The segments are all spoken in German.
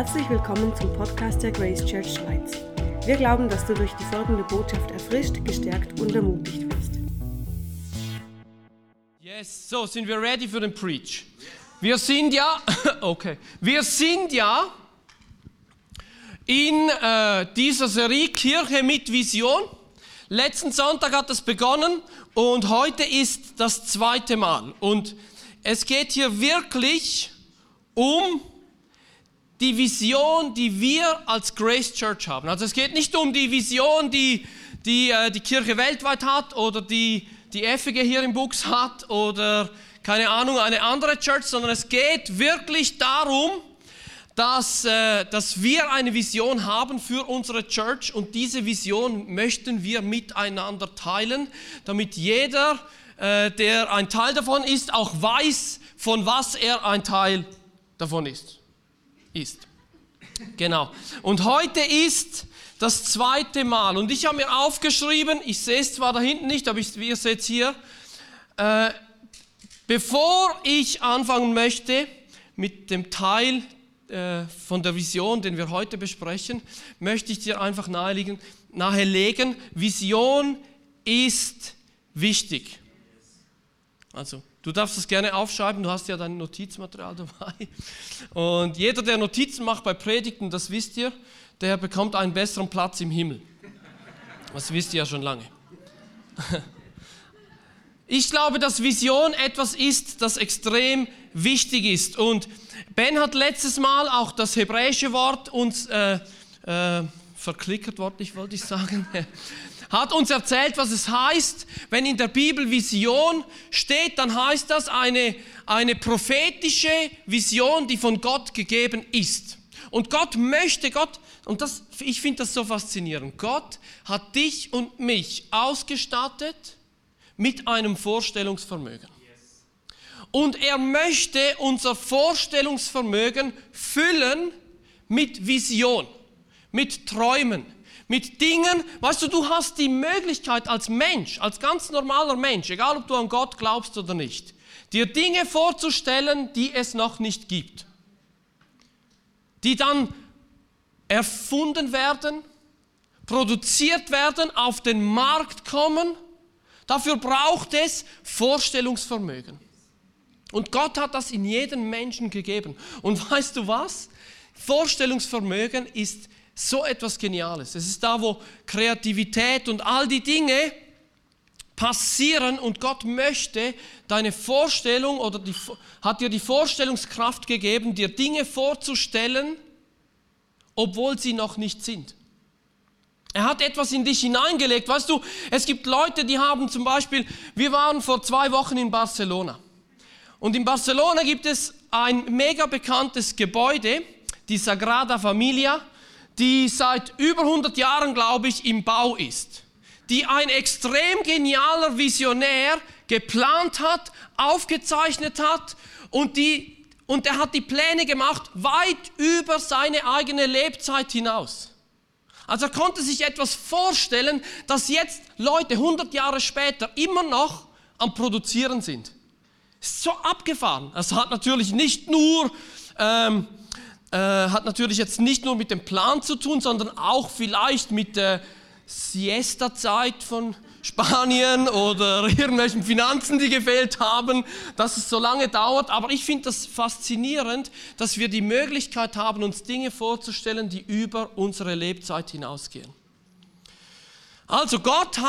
Herzlich willkommen zum Podcast der Grace Church Schweiz. Wir glauben, dass du durch die folgende Botschaft erfrischt, gestärkt und ermutigt wirst. Yes, so sind wir ready für den Preach. Wir sind ja in dieser Serie Kirche mit Vision. Letzten Sonntag hat es begonnen und heute ist das zweite Mal. Und es geht hier wirklich um die Vision, die wir als Grace Church haben. Also es geht nicht um die Vision, die Kirche weltweit hat oder die FG hier im Bux hat oder keine Ahnung, eine andere Church, sondern es geht wirklich darum, dass wir eine Vision haben für unsere Church und diese Vision möchten wir miteinander teilen, damit jeder, der ein Teil davon ist, auch weiß, von was er ein Teil davon ist. Genau. Und heute ist das zweite Mal. Und ich habe mir aufgeschrieben, ich sehe es zwar da hinten nicht, aber ihr seht es hier. Bevor ich anfangen möchte mit dem Teil von der Vision, den wir heute besprechen, möchte ich dir einfach nahelegen, Vision ist wichtig. Also, du darfst das gerne aufschreiben, du hast ja dein Notizmaterial dabei. Und jeder, der Notizen macht bei Predigten, das wisst ihr, der bekommt einen besseren Platz im Himmel. Das wisst ihr ja schon lange. Ich glaube, dass Vision etwas ist, das extrem wichtig ist. Und Ben hat letztes Mal auch das hebräische Wort uns verklickert, wollte ich sagen, hat uns erzählt, was es heißt, wenn in der Bibel Vision steht, dann heißt das eine prophetische Vision, die von Gott gegeben ist. Und ich finde das so faszinierend, Gott hat dich und mich ausgestattet mit einem Vorstellungsvermögen. Und er möchte unser Vorstellungsvermögen füllen mit Vision, mit Träumen, mit Dingen, weißt du, du hast die Möglichkeit als Mensch, als ganz normaler Mensch, egal ob du an Gott glaubst oder nicht, dir Dinge vorzustellen, die es noch nicht gibt. Die dann erfunden werden, produziert werden, auf den Markt kommen. Dafür braucht es Vorstellungsvermögen. Und Gott hat das in jedem Menschen gegeben. Und weißt du was? Vorstellungsvermögen ist so etwas Geniales. Es ist da, wo Kreativität und all die Dinge passieren und Gott möchte deine Vorstellung oder hat dir die Vorstellungskraft gegeben, dir Dinge vorzustellen, obwohl sie noch nicht sind. Er hat etwas in dich hineingelegt. Weißt du, es gibt Leute, die haben zum Beispiel, wir waren vor 2 Wochen in Barcelona. Und in Barcelona gibt es ein mega bekanntes Gebäude, die Sagrada Familia, die seit über 100 Jahren, glaube ich, im Bau ist. Die ein extrem genialer Visionär geplant hat, aufgezeichnet hat und er hat die Pläne gemacht weit über seine eigene Lebzeit hinaus. Also er konnte sich etwas vorstellen, dass jetzt Leute 100 Jahre später immer noch am Produzieren sind. Ist so abgefahren. Es hat natürlich jetzt nicht nur mit dem Plan zu tun, sondern auch vielleicht mit der Siesta-Zeit von Spanien oder irgendwelchen Finanzen, die gefehlt haben, dass es so lange dauert. Aber ich finde das faszinierend, dass wir die Möglichkeit haben, uns Dinge vorzustellen, die über unsere Lebzeit hinausgehen. Also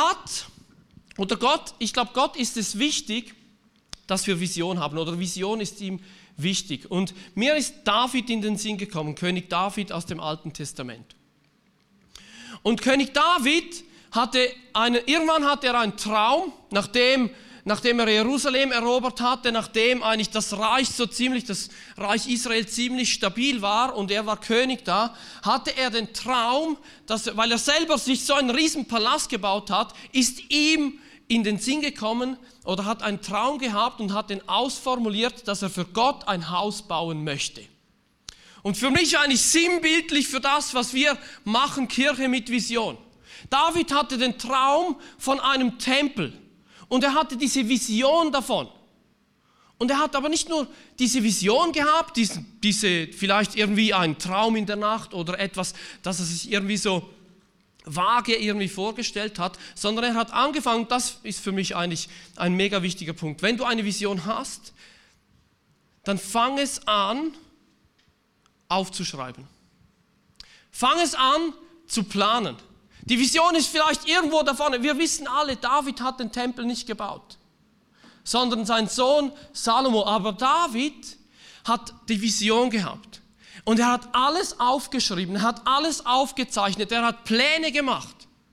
ich glaube, Gott ist es wichtig, dass wir Vision haben oder Vision ist ihm wichtig. Und mir ist David in den Sinn gekommen, König David aus dem Alten Testament. Und König David irgendwann hatte er einen Traum, nachdem er Jerusalem erobert hatte, nachdem eigentlich das Reich Israel ziemlich stabil war und er war König da, hatte er den Traum, weil er selber sich so einen riesen Palast gebaut hat, ist ihm in den Sinn gekommen oder hat einen Traum gehabt und hat den ausformuliert, dass er für Gott ein Haus bauen möchte. Und für mich eigentlich sinnbildlich für das, was wir machen, Kirche mit Vision. David hatte den Traum von einem Tempel und er hatte diese Vision davon. Und er hat aber nicht nur diese Vision gehabt, diese vielleicht irgendwie einen Traum in der Nacht oder etwas, das er sich irgendwie so vage irgendwie vorgestellt hat, sondern er hat angefangen, das ist für mich eigentlich ein mega wichtiger Punkt. Wenn du eine Vision hast, dann fang es an aufzuschreiben. Fang es an zu planen. Die Vision ist vielleicht irgendwo da vorne. Wir wissen alle, David hat den Tempel nicht gebaut, sondern sein Sohn Salomo. Aber David hat die Vision gehabt. Und er hat alles aufgeschrieben, er hat alles aufgezeichnet, er hat Pläne gemacht.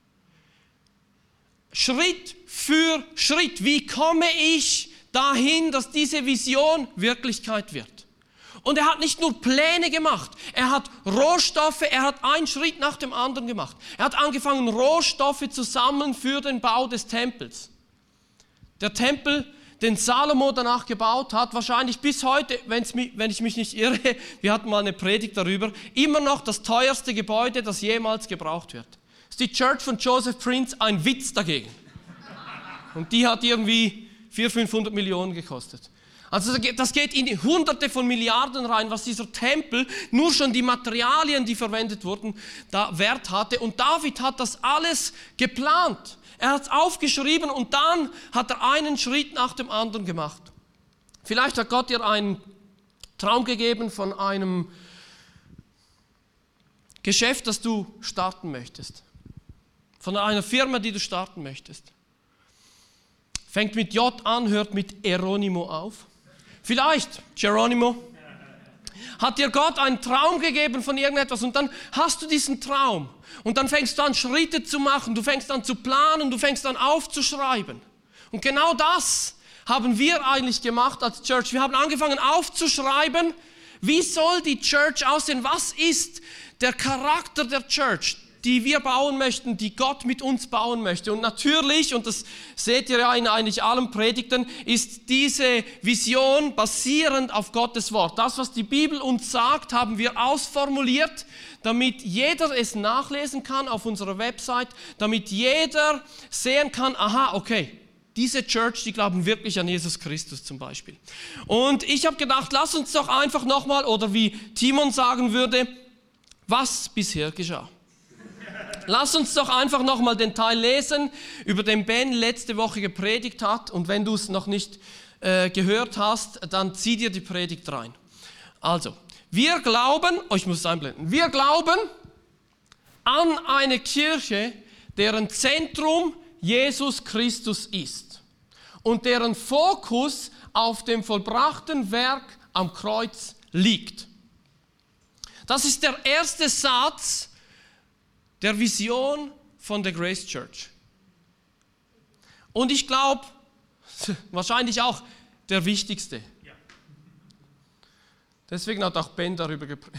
Schritt für Schritt. Wie komme ich dahin, dass diese Vision Wirklichkeit wird? Und er hat nicht nur Pläne gemacht, er hat Rohstoffe, er hat einen Schritt nach dem anderen gemacht. Er hat angefangen, Rohstoffe zu sammeln für den Bau des Tempels. Der Tempel, den Salomo danach gebaut hat, wahrscheinlich bis heute, wenn ich mich nicht irre, wir hatten mal eine Predigt darüber, immer noch das teuerste Gebäude, das jemals gebraucht wird. Ist die Church von Joseph Prince ein Witz dagegen. Und die hat irgendwie 400-500 Millionen gekostet. Also das geht in die Hunderte von Milliarden rein, was dieser Tempel, nur schon die Materialien, die verwendet wurden, da Wert hatte. Und David hat das alles geplant. Er hat es aufgeschrieben und dann hat er einen Schritt nach dem anderen gemacht. Vielleicht hat Gott dir einen Traum gegeben von einem Geschäft, das du starten möchtest. Von einer Firma, die du starten möchtest. Fängt mit J an, hört mit Eronimo auf. Vielleicht, Geronimo, hat dir Gott einen Traum gegeben von irgendetwas und dann hast du diesen Traum und dann fängst du an, Schritte zu machen, du fängst an zu planen, du fängst an aufzuschreiben. Und genau das haben wir eigentlich gemacht als Church. Wir haben angefangen aufzuschreiben, wie soll die Church aussehen, was ist der Charakter der Church, die wir bauen möchten, die Gott mit uns bauen möchte. Und natürlich, und das seht ihr ja in eigentlich allen Predigten, ist diese Vision basierend auf Gottes Wort. Das, was die Bibel uns sagt, haben wir ausformuliert, damit jeder es nachlesen kann auf unserer Website, damit jeder sehen kann, aha, okay, diese Church, die glauben wirklich an Jesus Christus zum Beispiel. Und ich habe gedacht, lass uns doch einfach nochmal, oder wie Timon sagen würde, was bisher geschah. Lass uns doch einfach nochmal den Teil lesen, über den Ben letzte Woche gepredigt hat. Und wenn du es noch nicht gehört hast, dann zieh dir die Predigt rein. Also, wir glauben, ich muss es einblenden, wir glauben an eine Kirche, deren Zentrum Jesus Christus ist und deren Fokus auf dem vollbrachten Werk am Kreuz liegt. Das ist der erste Satz der Vision von der Grace Church. Und ich glaube, wahrscheinlich auch der wichtigste. Ja. Deswegen hat auch Ben darüber gepredigt.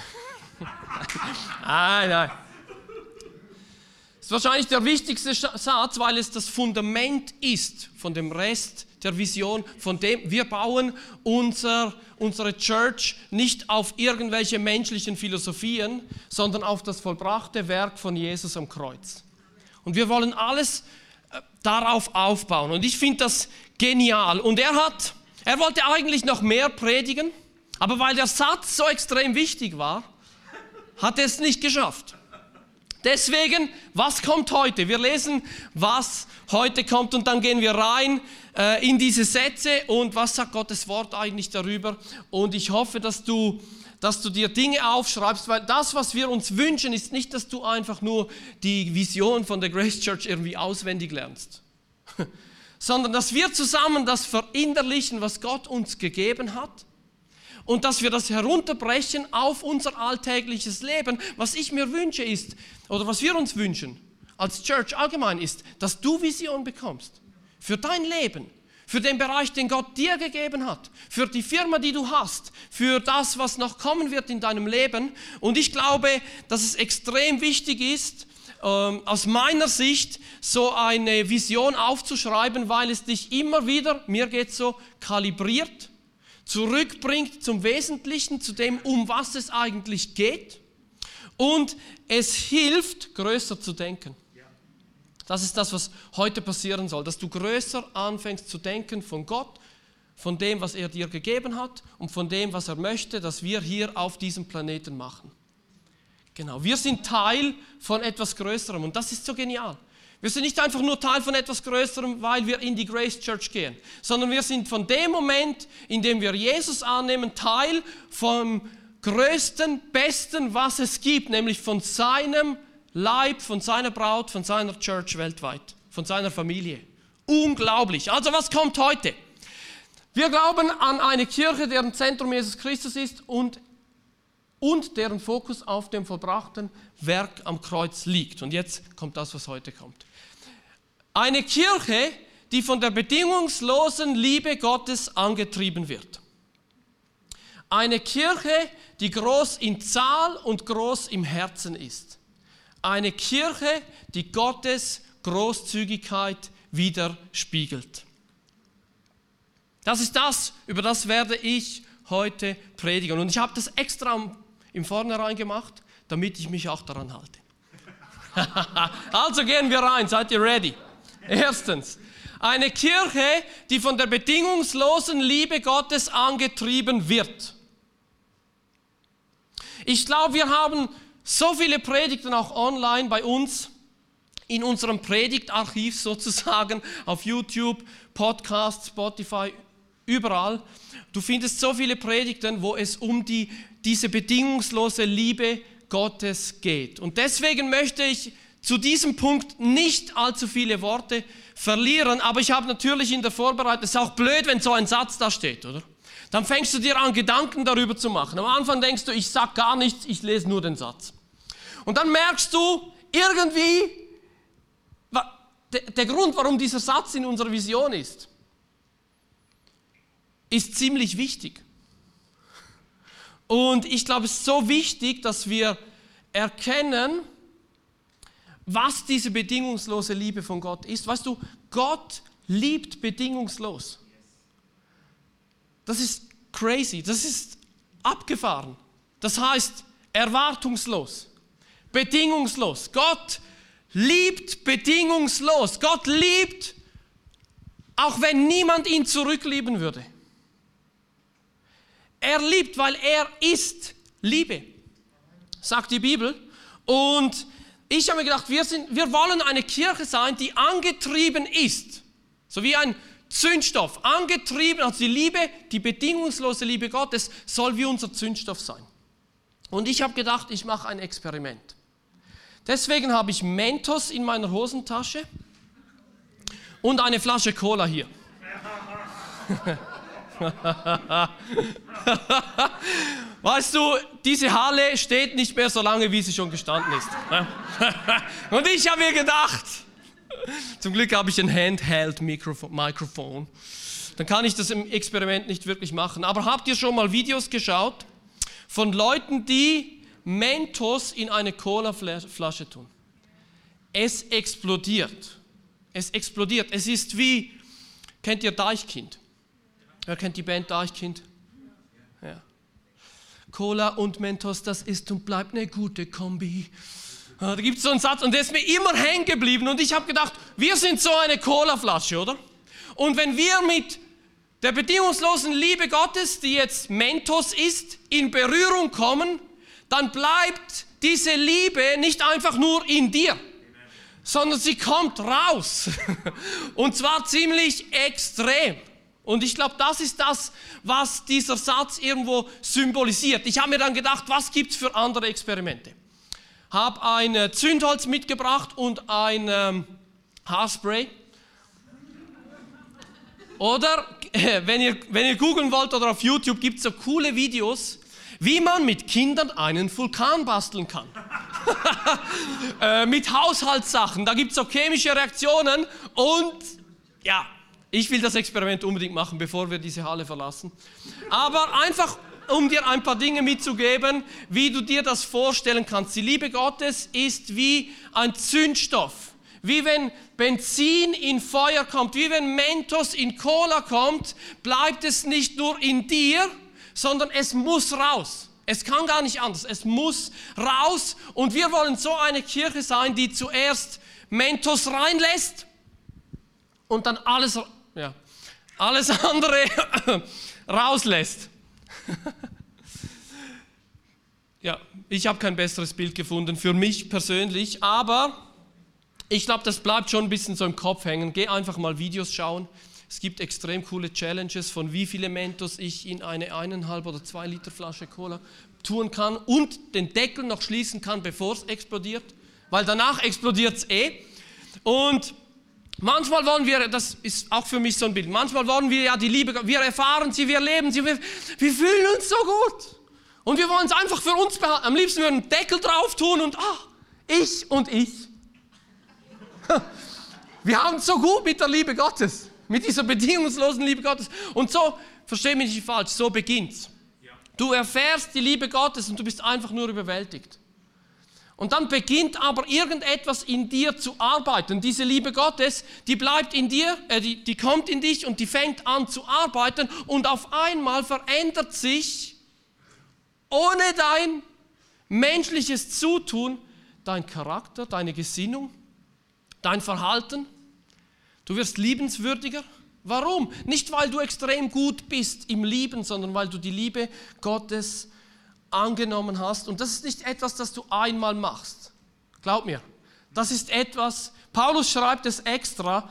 Nein. Das ist wahrscheinlich der wichtigste Satz, weil es das Fundament ist von dem Rest der Vision, von dem wir bauen unsere Church nicht auf irgendwelche menschlichen Philosophien, sondern auf das vollbrachte Werk von Jesus am Kreuz. Und wir wollen alles darauf aufbauen. Und ich finde das genial. Und er wollte eigentlich noch mehr predigen, aber weil der Satz so extrem wichtig war, hat er es nicht geschafft. Deswegen, was kommt heute? Wir lesen, was heute kommt und dann gehen wir rein in diese Sätze und was sagt Gottes Wort eigentlich darüber. Und ich hoffe, dass du dir Dinge aufschreibst, weil das, was wir uns wünschen, ist nicht, dass du einfach nur die Vision von der Grace Church irgendwie auswendig lernst, sondern dass wir zusammen das verinnerlichen, was Gott uns gegeben hat. Und dass wir das herunterbrechen auf unser alltägliches Leben. Was ich mir wünsche ist, oder was wir uns wünschen als Church allgemein ist, dass du Vision bekommst. Für dein Leben, für den Bereich, den Gott dir gegeben hat, für die Firma, die du hast, für das, was noch kommen wird in deinem Leben. Und ich glaube, dass es extrem wichtig ist, aus meiner Sicht, so eine Vision aufzuschreiben, weil es dich immer wieder, mir geht es so, kalibriert, zurückbringt zum Wesentlichen, zu dem, um was es eigentlich geht. Und es hilft, größer zu denken. Das ist das, was heute passieren soll, dass du größer anfängst zu denken von Gott, von dem, was er dir gegeben hat und von dem, was er möchte, dass wir hier auf diesem Planeten machen. Genau, wir sind Teil von etwas Größerem und das ist so genial. Wir sind nicht einfach nur Teil von etwas Größerem, weil wir in die Grace Church gehen, sondern wir sind von dem Moment, in dem wir Jesus annehmen, Teil vom Größten, Besten, was es gibt, nämlich von seinem Leib, von seiner Braut, von seiner Church weltweit, von seiner Familie. Unglaublich. Also was kommt heute? Wir glauben an eine Kirche, deren Zentrum Jesus Christus ist und deren Fokus auf dem vollbrachten Werk am Kreuz liegt. Und jetzt kommt das, was heute kommt. Eine Kirche, die von der bedingungslosen Liebe Gottes angetrieben wird. Eine Kirche, die groß in Zahl und groß im Herzen ist. Eine Kirche, die Gottes Großzügigkeit widerspiegelt. Das ist das, über das werde ich heute predigen. Und ich habe das extra im Vornherein gemacht, damit ich mich auch daran halte. Also gehen wir rein, seid ihr ready? Erstens, eine Kirche, die von der bedingungslosen Liebe Gottes angetrieben wird. Ich glaube, wir haben so viele Predigten auch online bei uns, in unserem Predigtarchiv sozusagen, auf YouTube, Podcasts, Spotify, überall. Du findest so viele Predigten, wo es um diese bedingungslose Liebe Gottes geht. Und deswegen möchte ich zu diesem Punkt nicht allzu viele Worte verlieren, aber ich habe natürlich in der Vorbereitung, es ist auch blöd, wenn so ein Satz da steht, oder? Dann fängst du dir an, Gedanken darüber zu machen. Am Anfang denkst du, ich sage gar nichts, ich lese nur den Satz. Und dann merkst du, irgendwie, der Grund, warum dieser Satz in unserer Vision ist ziemlich wichtig. Und ich glaube, es ist so wichtig, dass wir erkennen, was diese bedingungslose Liebe von Gott ist. Weißt du, Gott liebt bedingungslos. Das ist crazy, das ist abgefahren. Das heißt, erwartungslos, bedingungslos. Gott liebt bedingungslos. Gott liebt, auch wenn niemand ihn zurücklieben würde. Er liebt, weil er ist Liebe, sagt die Bibel. Und ich habe mir gedacht, wir wollen eine Kirche sein, die angetrieben ist, so wie ein Zündstoff, angetrieben, also die Liebe, die bedingungslose Liebe Gottes soll wie unser Zündstoff sein. Und ich habe gedacht, ich mache ein Experiment. Deswegen habe ich Mentos in meiner Hosentasche und eine Flasche Cola hier. Weißt du, diese Halle steht nicht mehr so lange, wie sie schon gestanden ist. Und ich habe mir gedacht, zum Glück habe ich ein Handheld-Mikrofon, dann kann ich das im Experiment nicht wirklich machen. Aber habt ihr schon mal Videos geschaut von Leuten, die Mentos in eine Cola-Flasche tun? Es explodiert. Es explodiert. Es ist wie, kennt ihr Deichkind? Wer kennt die Band Deichkind? Ja. Cola und Mentos, das ist und bleibt eine gute Kombi. Da gibt es so einen Satz und der ist mir immer hängen geblieben und ich habe gedacht, wir sind so eine Cola-Flasche, oder? Und wenn wir mit der bedingungslosen Liebe Gottes, die jetzt Mentos ist, in Berührung kommen, dann bleibt diese Liebe nicht einfach nur in dir, sondern sie kommt raus. Und zwar ziemlich extrem. Und ich glaube, das ist das, was dieser Satz irgendwo symbolisiert. Ich habe mir dann gedacht, was gibt es für andere Experimente? Habe ein Zündholz mitgebracht und ein Haarspray. Oder, wenn ihr googeln wollt oder auf YouTube, gibt es so coole Videos, wie man mit Kindern einen Vulkan basteln kann. Mit Haushaltssachen, da gibt es so chemische Reaktionen und ja, ich will das Experiment unbedingt machen, bevor wir diese Halle verlassen. Aber einfach, um dir ein paar Dinge mitzugeben, wie du dir das vorstellen kannst. Die Liebe Gottes ist wie ein Zündstoff. Wie wenn Benzin in Feuer kommt, wie wenn Mentos in Cola kommt, bleibt es nicht nur in dir, sondern es muss raus. Es kann gar nicht anders. Es muss raus. Und wir wollen so eine Kirche sein, die zuerst Mentos reinlässt und dann alles, ja, alles andere rauslässt. Ja, ich habe kein besseres Bild gefunden für mich persönlich, aber ich glaube, das bleibt schon ein bisschen so im Kopf hängen. Geh einfach mal Videos schauen. Es gibt extrem coole Challenges, von wie viele Mentos ich in eine 1,5 oder 2 Liter Flasche Cola tun kann und den Deckel noch schließen kann, bevor es explodiert, weil danach explodiert es Und manchmal wollen wir, das ist auch für mich so ein Bild, manchmal wollen wir ja die Liebe, wir erfahren sie, wir leben sie, wir fühlen uns so gut. Und wir wollen es einfach für uns behalten. Am liebsten würden wir einen Deckel drauf tun und ich und ich. Wir haben es so gut mit der Liebe Gottes, mit dieser bedingungslosen Liebe Gottes. Und so, versteh mich nicht falsch, so beginnt's. Du erfährst die Liebe Gottes und du bist einfach nur überwältigt. Und dann beginnt aber irgendetwas in dir zu arbeiten. Diese Liebe Gottes, die bleibt in dir, die kommt in dich und die fängt an zu arbeiten und auf einmal verändert sich ohne dein menschliches Zutun dein Charakter, deine Gesinnung, dein Verhalten. Du wirst liebenswürdiger. Warum? Nicht, weil du extrem gut bist im Lieben, sondern weil du die Liebe Gottes angenommen hast. Und das ist nicht etwas, das du einmal machst. Glaub mir, das ist etwas, Paulus schreibt es extra,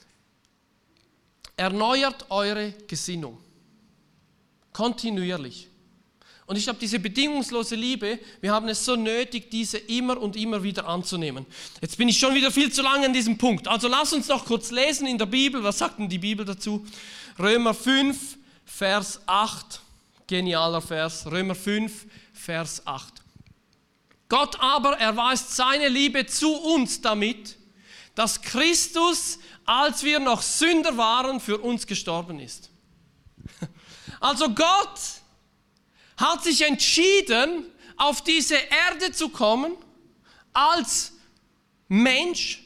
erneuert eure Gesinnung. Kontinuierlich. Und ich habe diese bedingungslose Liebe, wir haben es so nötig, diese immer und immer wieder anzunehmen. Jetzt bin ich schon wieder viel zu lange an diesem Punkt. Also lass uns noch kurz lesen in der Bibel. Was sagt denn die Bibel dazu? Römer 5, Vers 8. Genialer Vers. Römer 5, Vers 8. Gott aber erweist seine Liebe zu uns damit, dass Christus, als wir noch Sünder waren, für uns gestorben ist. Also Gott hat sich entschieden, auf diese Erde zu kommen, als Mensch,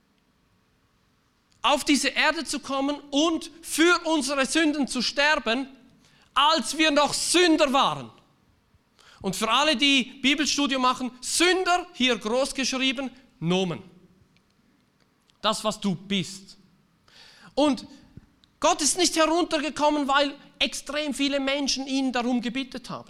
auf diese Erde zu kommen und für unsere Sünden zu sterben, als wir noch Sünder waren. Und für alle, die Bibelstudium machen, Sünder, hier groß geschrieben, Nomen. Das, was du bist. Und Gott ist nicht heruntergekommen, weil extrem viele Menschen ihn darum gebeten haben.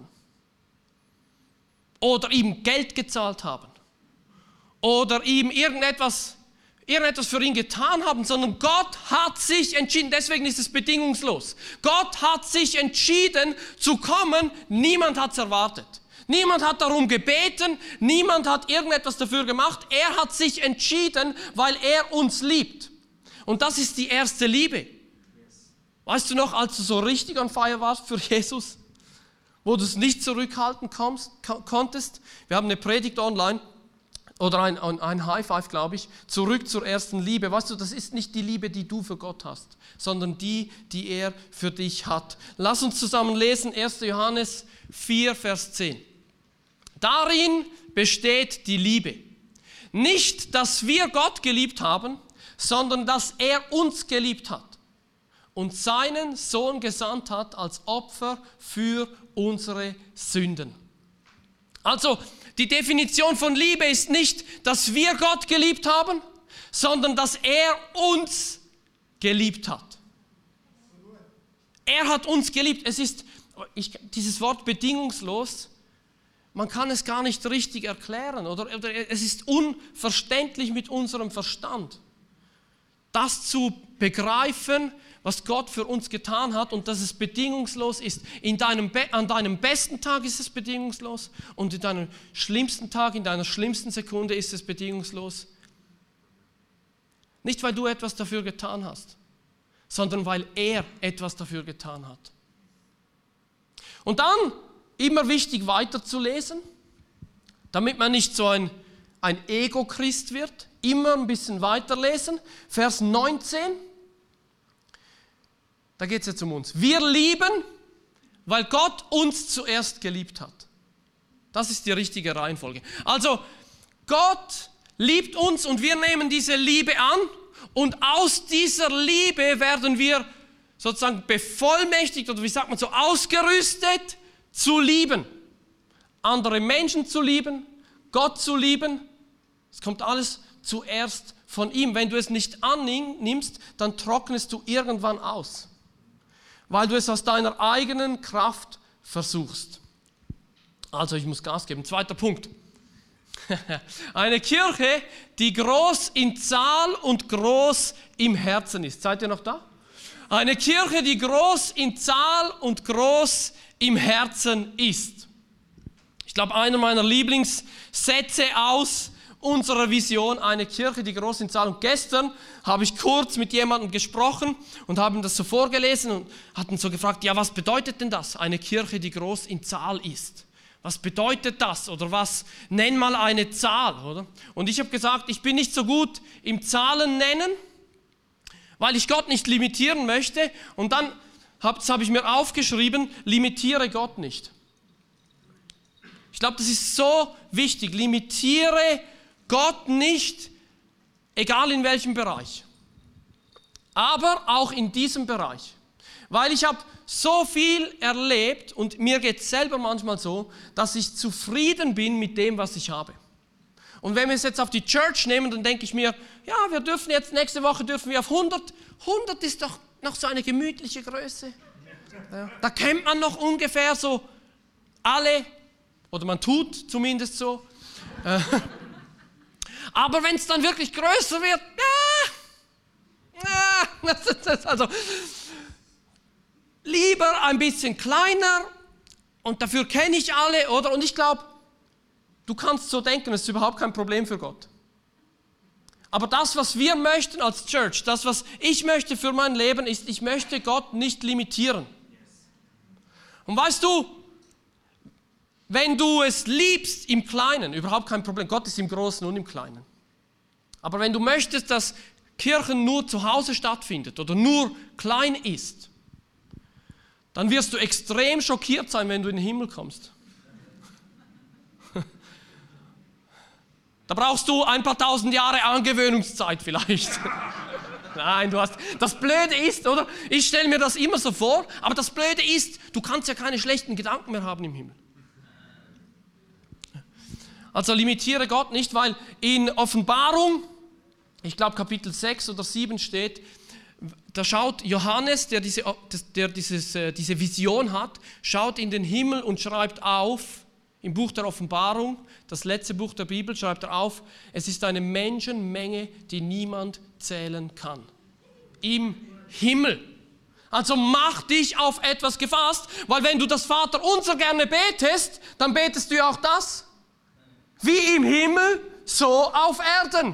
Oder ihm Geld gezahlt haben. Oder ihm irgendetwas für ihn getan haben, sondern Gott hat sich entschieden, deswegen ist es bedingungslos. Gott hat sich entschieden zu kommen, niemand hat es erwartet. Niemand hat darum gebeten, niemand hat irgendetwas dafür gemacht. Er hat sich entschieden, weil er uns liebt. Und das ist die erste Liebe. Weißt du noch, als du so richtig on fire warst für Jesus, wo du es nicht zurückhalten konntest? Wir haben eine Predigt online oder ein High Five, glaube ich, zurück zur ersten Liebe. Weißt du, das ist nicht die Liebe, die du für Gott hast, sondern die er für dich hat. Lass uns zusammen lesen, 1. Johannes 4, Vers 10. Darin besteht die Liebe. Nicht, dass wir Gott geliebt haben, sondern dass er uns geliebt hat und seinen Sohn gesandt hat als Opfer für unsere Sünden. Also, die Definition von Liebe ist nicht, dass wir Gott geliebt haben, sondern dass er uns geliebt hat. Er hat uns geliebt. Es ist, dieses Wort bedingungslos, man kann es gar nicht richtig erklären, oder es ist unverständlich mit unserem Verstand, das zu begreifen, was Gott für uns getan hat und dass es bedingungslos ist. An deinem besten Tag ist es bedingungslos und in deinem schlimmsten Tag, in deiner schlimmsten Sekunde ist es bedingungslos. Nicht, weil du etwas dafür getan hast, sondern weil er etwas dafür getan hat. Und dann, immer wichtig weiterzulesen, damit man nicht so ein Ego-Christ wird, immer ein bisschen weiterlesen. Vers 19. Da geht es jetzt um uns. Wir lieben, weil Gott uns zuerst geliebt hat. Das ist die richtige Reihenfolge. Also Gott liebt uns und wir nehmen diese Liebe an und aus dieser Liebe werden wir sozusagen bevollmächtigt oder wie sagt man so, ausgerüstet zu lieben. Andere Menschen zu lieben, Gott zu lieben. Es kommt alles zuerst von ihm. Wenn du es nicht annimmst, dann trocknest du irgendwann aus. weil du es aus deiner eigenen Kraft versuchst. Also ich muss Gas geben. Zweiter Punkt. Eine Kirche, die groß in Zahl und groß im Herzen ist. Seid ihr noch da? Eine Kirche, die groß in Zahl und groß im Herzen ist. Ich glaube, einer meiner Lieblingssätze aus unserer Vision, eine Kirche, die groß in Zahl. Und gestern habe ich kurz mit jemandem gesprochen und habe ihm das so vorgelesen und hatten so gefragt, ja, was bedeutet denn das? Eine Kirche, die groß in Zahl ist. Was bedeutet das? Oder was? Nenn mal eine Zahl, oder? Und ich habe gesagt, ich bin nicht so gut im Zahlen nennen, weil ich Gott nicht limitieren möchte. Und dann habe ich mir aufgeschrieben, limitiere Gott nicht. Ich glaube, das ist so wichtig. Limitiere Gott nicht, egal in welchem Bereich. Aber auch in diesem Bereich. Weil ich habe so viel erlebt und mir geht es selber manchmal so, dass ich zufrieden bin mit dem, was ich habe. Und wenn wir es jetzt auf die Church nehmen, dann denke ich mir, ja, wir dürfen jetzt, nächste Woche dürfen wir auf 100. 100 ist doch noch so eine gemütliche Größe. Ja, da kennt man noch ungefähr so alle, oder man tut zumindest so. Aber wenn es dann wirklich größer wird, also lieber ein bisschen kleiner und dafür kenne ich alle, oder? Und ich glaube, du kannst so denken, das ist überhaupt kein Problem für Gott. Aber das, was wir möchten als Church, das, was ich möchte für mein Leben, ist, ich möchte Gott nicht limitieren. Und weißt du, wenn du es liebst im Kleinen, überhaupt kein Problem, Gott ist im Großen und im Kleinen. Aber wenn du möchtest, dass Kirchen nur zu Hause stattfindet oder nur klein ist, dann wirst du extrem schockiert sein, wenn du in den Himmel kommst. Da brauchst du ein paar tausend Jahre Angewöhnungszeit vielleicht. Nein, das Blöde ist, oder? Ich stelle mir das immer so vor, aber das Blöde ist, du kannst ja keine schlechten Gedanken mehr haben im Himmel. Also limitiere Gott nicht, weil in Offenbarung, ich glaube Kapitel 6 oder 7 steht, da schaut Johannes, der diese Vision hat, schaut in den Himmel und schreibt auf, im Buch der Offenbarung, das letzte Buch der Bibel, schreibt er auf, es ist eine Menschenmenge, die niemand zählen kann. Im Himmel. Also mach dich auf etwas gefasst, weil wenn du das Vaterunser gerne betest, dann betest du ja auch das. Wie im Himmel, so auf Erden.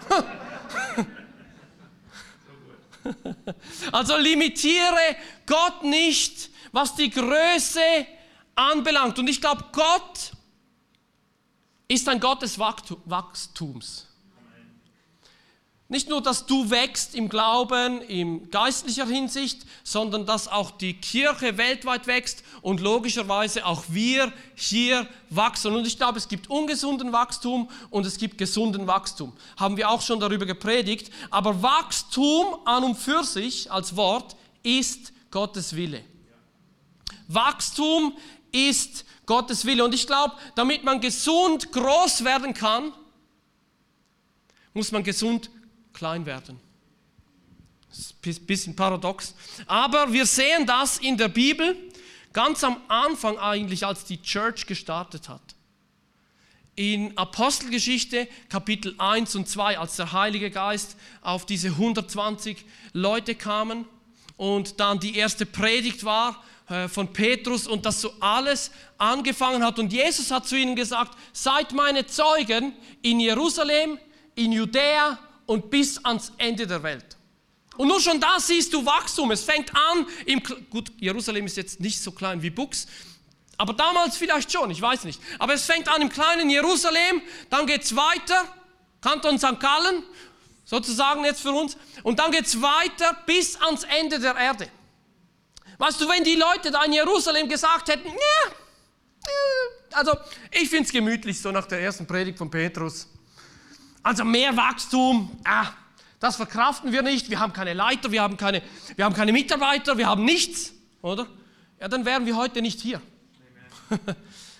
Also limitiere Gott nicht, was die Größe anbelangt. Und ich glaube, Gott ist ein Gott des Wachstums. Nicht nur, dass du wächst im Glauben, in geistlicher Hinsicht, sondern dass auch die Kirche weltweit wächst und logischerweise auch wir hier wachsen. Und ich glaube, es gibt ungesunden Wachstum und es gibt gesunden Wachstum. Haben wir auch schon darüber gepredigt. Aber Wachstum an und für sich als Wort ist Gottes Wille. Wachstum ist Gottes Wille. Und ich glaube, damit man gesund groß werden kann, muss man gesund klein werden. Das ist ein bisschen paradox. Aber wir sehen das in der Bibel ganz am Anfang eigentlich, als die Church gestartet hat. In Apostelgeschichte Kapitel 1 und 2, als der Heilige Geist auf diese 120 Leute kamen und dann die erste Predigt war von Petrus und das so alles angefangen hat. Und Jesus hat zu ihnen gesagt, seid meine Zeugen in Jerusalem, in Judäa und bis ans Ende der Welt. Und nur schon da siehst du Wachstum. Es fängt an, gut, Jerusalem ist jetzt nicht so klein wie Bux, aber damals vielleicht schon, ich weiß nicht. Aber es fängt an im kleinen Jerusalem, dann geht es weiter, Kanton St. Gallen, sozusagen jetzt für uns, und dann geht es weiter bis ans Ende der Erde. Weißt du, wenn die Leute da in Jerusalem gesagt hätten, also ich finde es gemütlich, so nach der ersten Predigt von Petrus, also mehr Wachstum, das verkraften wir nicht, wir haben keine Leiter, wir haben keine Mitarbeiter, wir haben nichts, oder? Ja, dann wären wir heute nicht hier.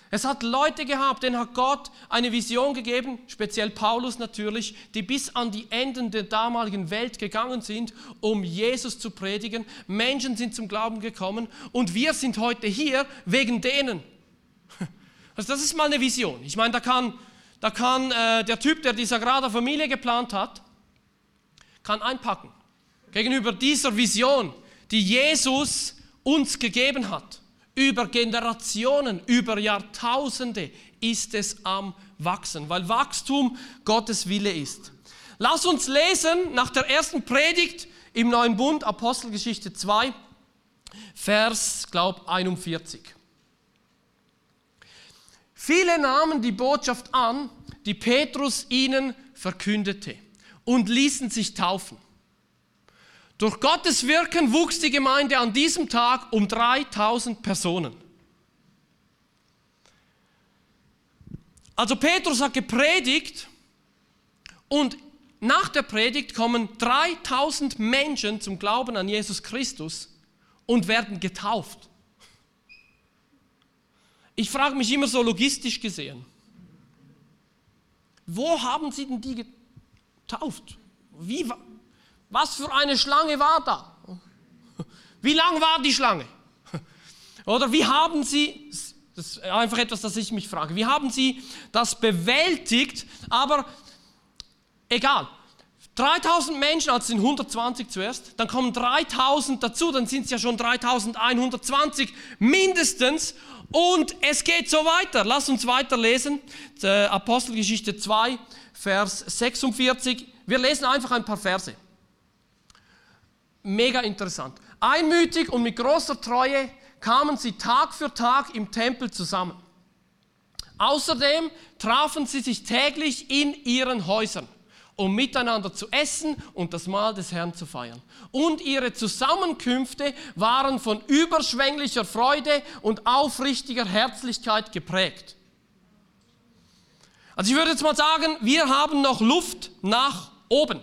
Es hat Leute gehabt, denen hat Gott eine Vision gegeben, speziell Paulus natürlich, die bis an die Enden der damaligen Welt gegangen sind, um Jesus zu predigen. Menschen sind zum Glauben gekommen und wir sind heute hier wegen denen. Also das ist mal eine Vision. Ich meine, da kann der Typ, der die Sagrada Familia geplant hat, kann einpacken. Gegenüber dieser Vision, die Jesus uns gegeben hat. Über Generationen, über Jahrtausende ist es am Wachsen, weil Wachstum Gottes Wille ist. Lass uns lesen nach der ersten Predigt im Neuen Bund, Apostelgeschichte 2, Vers, 41. Viele nahmen die Botschaft an, die Petrus ihnen verkündete, und ließen sich taufen. Durch Gottes Wirken wuchs die Gemeinde an diesem Tag um 3000 Personen. Also Petrus hat gepredigt und nach der Predigt kommen 3000 Menschen zum Glauben an Jesus Christus und werden getauft. Ich frage mich immer so logistisch gesehen, wo haben sie denn die getauft? Was für eine Schlange war da? Wie lang war die Schlange? Oder wie haben sie, das ist einfach etwas, das ich mich frage, wie haben sie das bewältigt? Aber egal, 3000 Menschen, also sind 120 zuerst, dann kommen 3000 dazu, dann sind es ja schon 3120 mindestens und es geht so weiter. Lass uns weiterlesen, Apostelgeschichte 2, Vers 46. Wir lesen einfach ein paar Verse. Mega interessant. Einmütig und mit großer Treue kamen sie Tag für Tag im Tempel zusammen. Außerdem trafen sie sich täglich in ihren Häusern, um miteinander zu essen und das Mahl des Herrn zu feiern. Und ihre Zusammenkünfte waren von überschwänglicher Freude und aufrichtiger Herzlichkeit geprägt. Also ich würde jetzt mal sagen, wir haben noch Luft nach oben.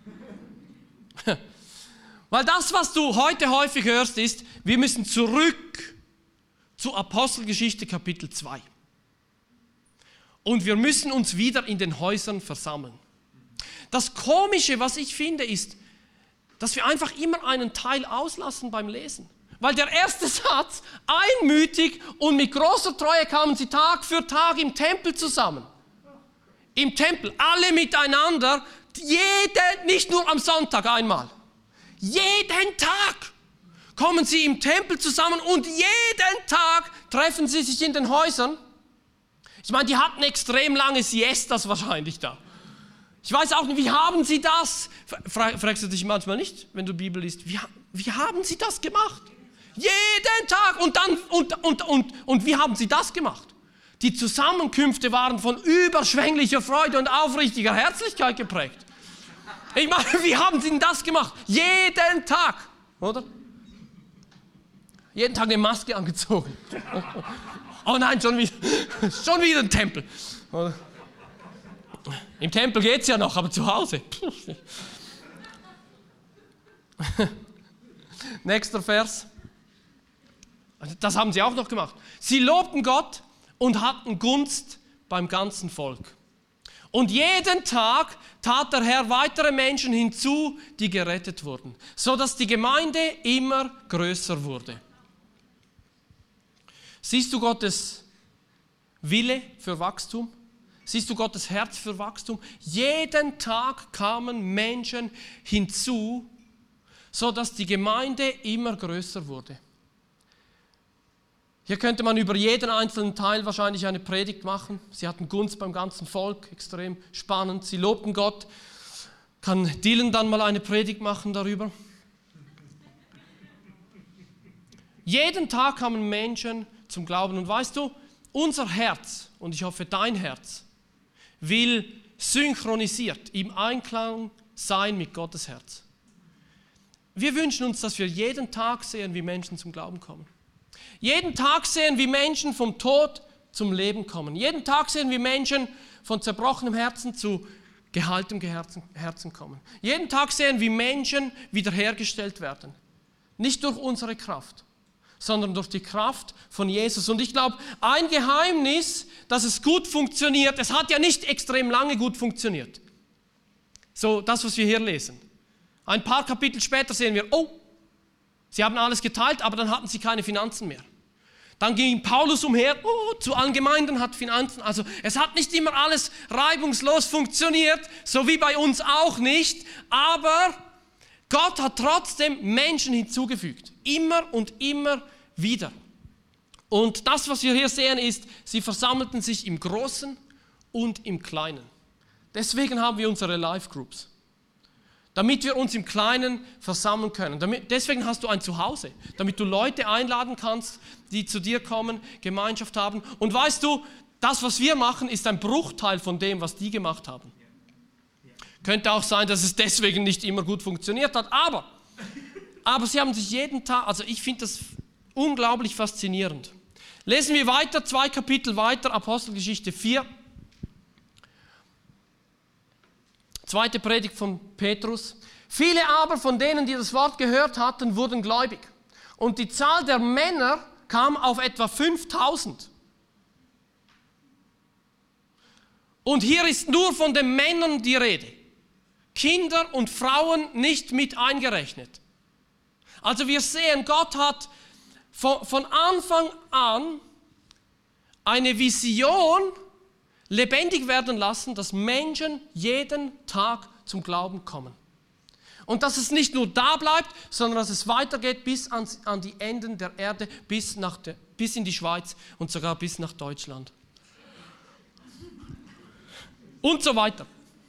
Weil das, was du heute häufig hörst, ist, wir müssen zurück zur Apostelgeschichte Kapitel 2. Und wir müssen uns wieder in den Häusern versammeln. Das Komische, was ich finde, ist, dass wir einfach immer einen Teil auslassen beim Lesen. Weil der erste Satz, einmütig und mit großer Treue kamen sie Tag für Tag im Tempel zusammen. Im Tempel, alle miteinander, nicht nur am Sonntag einmal. Jeden Tag kommen sie im Tempel zusammen und jeden Tag treffen sie sich in den Häusern. Ich meine, die hatten extrem lange Siestas wahrscheinlich da. Ich weiß auch nicht, wie haben sie das? Fragst du dich manchmal nicht, wenn du Bibel liest, wie haben sie das gemacht? Jeden Tag und wie haben sie das gemacht? Die Zusammenkünfte waren von überschwänglicher Freude und aufrichtiger Herzlichkeit geprägt. Ich meine, wie haben sie denn das gemacht? Jeden Tag, oder? Jeden Tag eine Maske angezogen. Oh nein, schon wieder ein Tempel. Oder? Im Tempel geht es ja noch, aber zu Hause. Nächster Vers. Das haben sie auch noch gemacht. Sie lobten Gott und hatten Gunst beim ganzen Volk. Und jeden Tag tat der Herr weitere Menschen hinzu, die gerettet wurden, sodass die Gemeinde immer größer wurde. Siehst du Gottes Wille für Wachstum? Siehst du Gottes Herz für Wachstum? Jeden Tag kamen Menschen hinzu, sodass die Gemeinde immer größer wurde. Hier könnte man über jeden einzelnen Teil wahrscheinlich eine Predigt machen. Sie hatten Gunst beim ganzen Volk, extrem spannend. Sie lobten Gott. Kann Dylan dann mal eine Predigt machen darüber? Jeden Tag kamen Menschen zum Glauben. Und weißt du, unser Herz, und ich hoffe dein Herz, will synchronisiert, im Einklang sein mit Gottes Herz. Wir wünschen uns, dass wir jeden Tag sehen, wie Menschen zum Glauben kommen. Jeden Tag sehen, wie Menschen vom Tod zum Leben kommen. Jeden Tag sehen, wie Menschen von zerbrochenem Herzen zu geheiltem Herzen kommen. Jeden Tag sehen, wie Menschen wiederhergestellt werden. Nicht durch unsere Kraft, sondern durch die Kraft von Jesus. Und ich glaube, ein Geheimnis, dass es gut funktioniert, es hat ja nicht extrem lange gut funktioniert. So das, was wir hier lesen. Ein paar Kapitel später sehen wir, oh, sie haben alles geteilt, aber dann hatten sie keine Finanzen mehr. Dann ging Paulus umher, zu allen Gemeinden hat Finanzen. Also es hat nicht immer alles reibungslos funktioniert, so wie bei uns auch nicht. Aber Gott hat trotzdem Menschen hinzugefügt, immer und immer wieder. Und das, was wir hier sehen, ist, sie versammelten sich im Großen und im Kleinen. Deswegen haben wir unsere Live-Groups. Damit wir uns im Kleinen versammeln können. Deswegen hast du ein Zuhause, damit du Leute einladen kannst, die zu dir kommen, Gemeinschaft haben. Und weißt du, das, was wir machen, ist ein Bruchteil von dem, was die gemacht haben. Könnte auch sein, dass es deswegen nicht immer gut funktioniert hat, aber sie haben sich jeden Tag, also ich finde das unglaublich faszinierend. Lesen wir weiter, 2 Kapitel weiter, Apostelgeschichte 4. Zweite Predigt von Petrus. Viele aber von denen, die das Wort gehört hatten, wurden gläubig. Und die Zahl der Männer kam auf etwa 5000. Und hier ist nur von den Männern die Rede. Kinder und Frauen nicht mit eingerechnet. Also wir sehen, Gott hat von Anfang an eine Vision lebendig werden lassen, dass Menschen jeden Tag zum Glauben kommen. Und dass es nicht nur da bleibt, sondern dass es weitergeht bis an die Enden der Erde, bis in die Schweiz und sogar bis nach Deutschland. Und so weiter.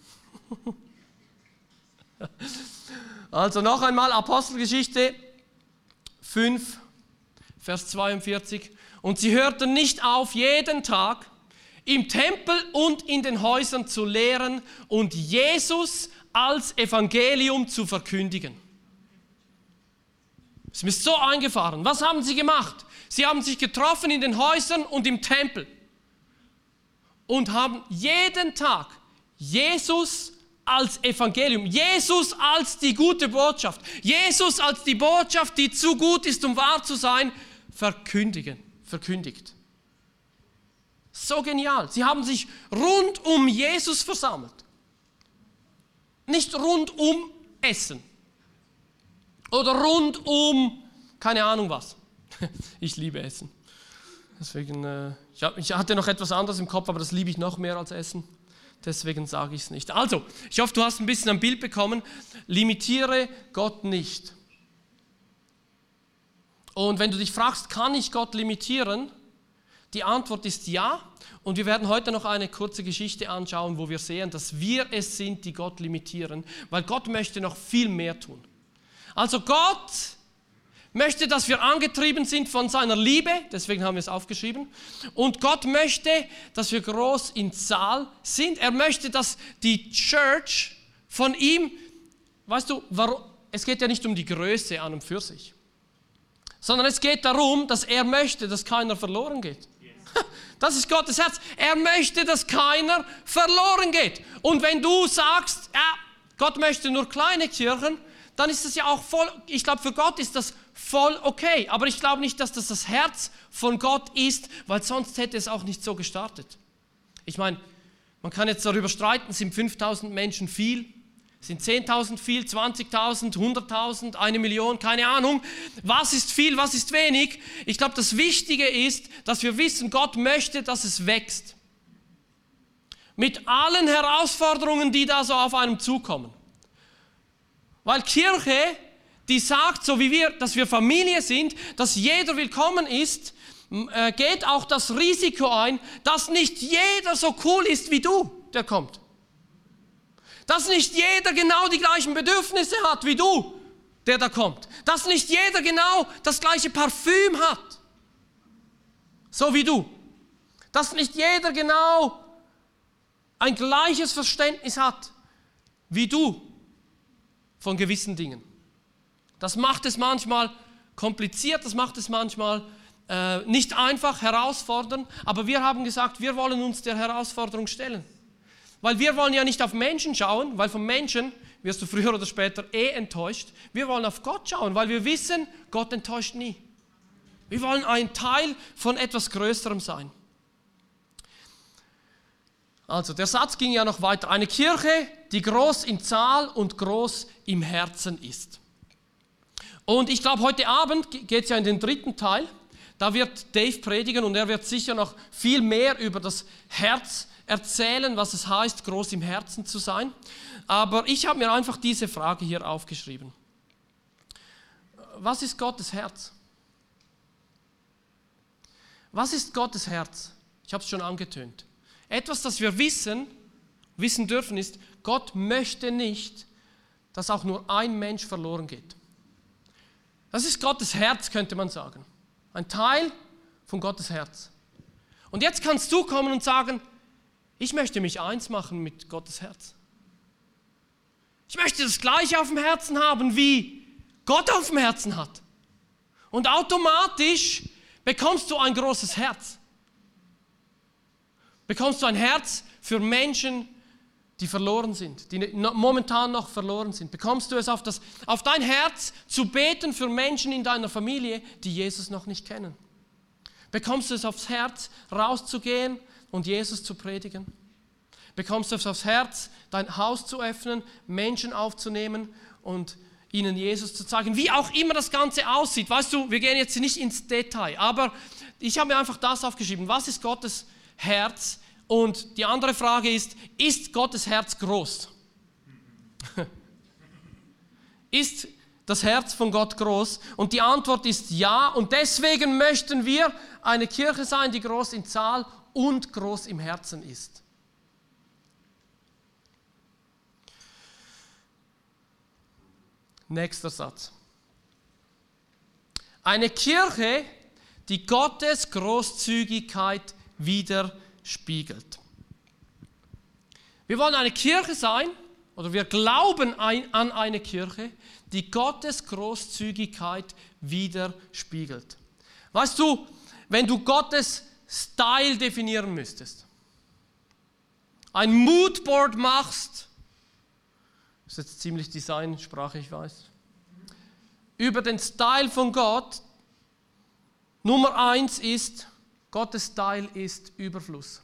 Also noch einmal Apostelgeschichte 5, Vers 42. Und sie hörten nicht auf, jeden Tag im Tempel und in den Häusern zu lehren und Jesus als Evangelium zu verkündigen. Es ist mir so eingefahren. Was haben sie gemacht? Sie haben sich getroffen in den Häusern und im Tempel und haben jeden Tag Jesus als Evangelium, Jesus als die gute Botschaft, Jesus als die Botschaft, die zu gut ist, um wahr zu sein, verkündigt. So genial. Sie haben sich rund um Jesus versammelt. Nicht rund um Essen. Oder rund um, keine Ahnung was. Ich liebe Essen. Deswegen, ich hatte noch etwas anderes im Kopf, aber das liebe ich noch mehr als Essen. Deswegen sage ich es nicht. Also, ich hoffe, du hast ein bisschen ein Bild bekommen. Limitiere Gott nicht. Und wenn du dich fragst, kann ich Gott limitieren? Die Antwort ist ja. Und wir werden heute noch eine kurze Geschichte anschauen, wo wir sehen, dass wir es sind, die Gott limitieren, weil Gott möchte noch viel mehr tun. Also Gott möchte, dass wir angetrieben sind von seiner Liebe, deswegen haben wir es aufgeschrieben. Und Gott möchte, dass wir groß in Zahl sind. Er möchte, dass die Church von ihm, weißt du, es geht ja nicht um die Größe an und für sich, sondern es geht darum, dass er möchte, dass keiner verloren geht. Das ist Gottes Herz. Er möchte, dass keiner verloren geht. Und wenn du sagst, ja, Gott möchte nur kleine Kirchen, dann ist das ja auch voll, ich glaube, für Gott ist das voll okay. Aber ich glaube nicht, dass das das Herz von Gott ist, weil sonst hätte es auch nicht so gestartet. Ich meine, man kann jetzt darüber streiten, sind 5000 Menschen viel? Sind 10.000 viel, 20.000, 100.000, 1 Million, keine Ahnung. Was ist viel, was ist wenig? Ich glaube, das Wichtige ist, dass wir wissen, Gott möchte, dass es wächst. Mit allen Herausforderungen, die da so auf einem zukommen. Weil Kirche, die sagt, so wie wir, dass wir Familie sind, dass jeder willkommen ist, geht auch das Risiko ein, dass nicht jeder so cool ist wie du, der kommt. Dass nicht jeder genau die gleichen Bedürfnisse hat wie du, der da kommt. Dass nicht jeder genau das gleiche Parfüm hat, so wie du. Dass nicht jeder genau ein gleiches Verständnis hat wie du von gewissen Dingen. Das macht es manchmal kompliziert, das macht es manchmal nicht einfach, herausfordernd. Aber wir haben gesagt, wir wollen uns der Herausforderung stellen. Weil wir wollen ja nicht auf Menschen schauen, weil von Menschen wirst du früher oder später enttäuscht. Wir wollen auf Gott schauen, weil wir wissen, Gott enttäuscht nie. Wir wollen ein Teil von etwas Größerem sein. Also der Satz ging ja noch weiter. Eine Kirche, die groß in Zahl und groß im Herzen ist. Und ich glaube, heute Abend geht es ja in den dritten Teil. Da wird Dave predigen und er wird sicher noch viel mehr über das Herz erzählen, was es heißt, groß im Herzen zu sein. Aber ich habe mir einfach diese Frage hier aufgeschrieben. Was ist Gottes Herz? Was ist Gottes Herz? Ich habe es schon angetönt. Etwas, das wir wissen dürfen, ist, Gott möchte nicht, dass auch nur ein Mensch verloren geht. Das ist Gottes Herz, könnte man sagen. Ein Teil von Gottes Herz. Und jetzt kannst du kommen und sagen, ich möchte mich eins machen mit Gottes Herz. Ich möchte das Gleiche auf dem Herzen haben, wie Gott auf dem Herzen hat. Und automatisch bekommst du ein großes Herz. Bekommst du ein Herz für Menschen, die verloren sind, die momentan noch verloren sind. Bekommst du es auf dein Herz zu beten für Menschen in deiner Familie, die Jesus noch nicht kennen. Bekommst du es aufs Herz, rauszugehen und Jesus zu predigen. Bekommst du es aufs Herz, dein Haus zu öffnen, Menschen aufzunehmen und ihnen Jesus zu zeigen. Wie auch immer das Ganze aussieht. Weißt du, wir gehen jetzt nicht ins Detail, aber ich habe mir einfach das aufgeschrieben. Was ist Gottes Herz? Und die andere Frage ist Gottes Herz groß? Ist das Herz von Gott groß? Und die Antwort ist ja. Und deswegen möchten wir eine Kirche sein, die groß in Zahl und groß im Herzen ist. Nächster Satz. Eine Kirche, die Gottes Großzügigkeit widerspiegelt. Wir wollen eine Kirche sein, oder wir glauben an eine Kirche, die Gottes Großzügigkeit widerspiegelt. Weißt du, wenn du Gottes Style definieren müsstest, ein Moodboard machst, das ist jetzt ziemlich Designsprache, ich weiß, über den Style von Gott, Nummer 1 ist, Gottes Style ist Überfluss.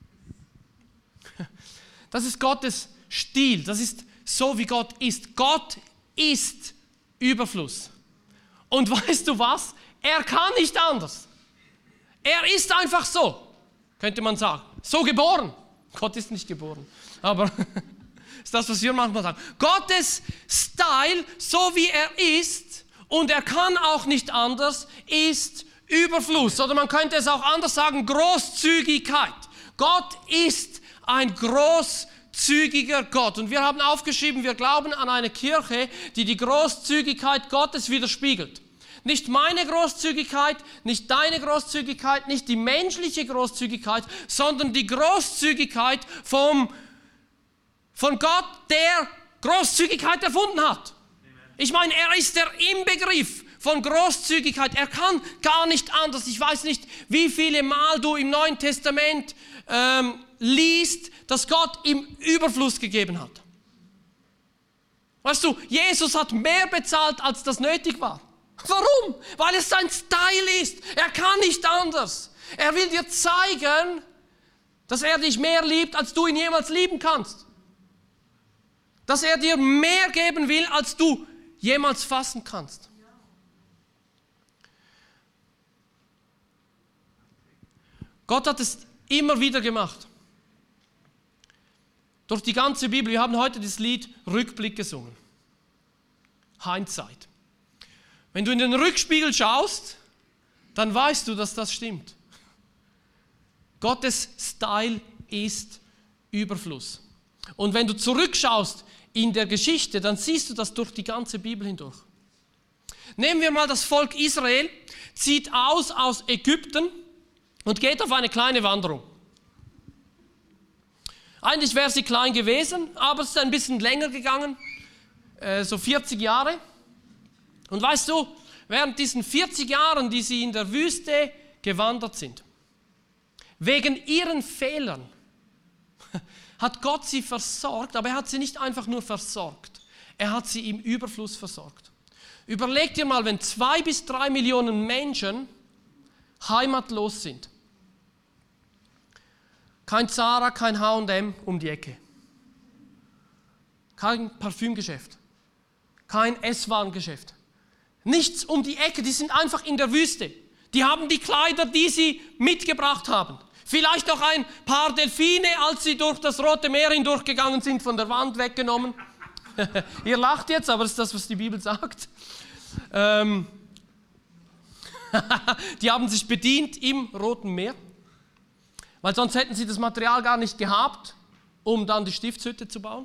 Das ist Gottes Stil, das ist so, wie Gott ist. Gott ist Überfluss. Und weißt du was? Er kann nicht anders. Er ist einfach so, könnte man sagen. So geboren. Gott ist nicht geboren, aber ist das, was wir manchmal sagen. Gottes Style, so wie er ist, und er kann auch nicht anders, ist Überfluss. Oder man könnte es auch anders sagen, Großzügigkeit. Gott ist ein großzügiger Gott. Und wir haben aufgeschrieben, wir glauben an eine Kirche, die die Großzügigkeit Gottes widerspiegelt. Nicht meine Großzügigkeit, nicht deine Großzügigkeit, nicht die menschliche Großzügigkeit, sondern die Großzügigkeit von Gott, der Großzügigkeit erfunden hat. Ich meine, er ist der Inbegriff von Großzügigkeit. Er kann gar nicht anders. Ich weiß nicht, wie viele Mal du im Neuen Testament liest, dass Gott ihm Überfluss gegeben hat. Weißt du, Jesus hat mehr bezahlt, als das nötig war. Warum? Weil es sein Style ist. Er kann nicht anders. Er will dir zeigen, dass er dich mehr liebt, als du ihn jemals lieben kannst. Dass er dir mehr geben will, als du jemals fassen kannst. Gott hat es immer wieder gemacht. Durch die ganze Bibel. Wir haben heute das Lied Rückblick gesungen. Hindsight. Wenn du in den Rückspiegel schaust, dann weißt du, dass das stimmt. Gottes Style ist Überfluss. Und wenn du zurückschaust in der Geschichte, dann siehst du das durch die ganze Bibel hindurch. Nehmen wir mal das Volk Israel, zieht aus Ägypten und geht auf eine kleine Wanderung. Eigentlich wäre sie klein gewesen, aber es ist ein bisschen länger gegangen, so 40 Jahre. Und weißt du, während diesen 40 Jahren, die sie in der Wüste gewandert sind, wegen ihren Fehlern, hat Gott sie versorgt, aber er hat sie nicht einfach nur versorgt, er hat sie im Überfluss versorgt. Überleg dir mal, wenn 2 bis 3 Millionen Menschen heimatlos sind. Kein Zara, kein H&M um die Ecke. Kein Parfümgeschäft. Kein Esswarengeschäft. Nichts um die Ecke, die sind einfach in der Wüste. Die haben die Kleider, die sie mitgebracht haben. Vielleicht noch ein paar Delfine, als sie durch das Rote Meer hindurchgegangen sind, von der Wand weggenommen. Ihr lacht jetzt, aber das ist das, was die Bibel sagt. Die haben sich bedient im Roten Meer, weil sonst hätten sie das Material gar nicht gehabt, um dann die Stiftshütte zu bauen.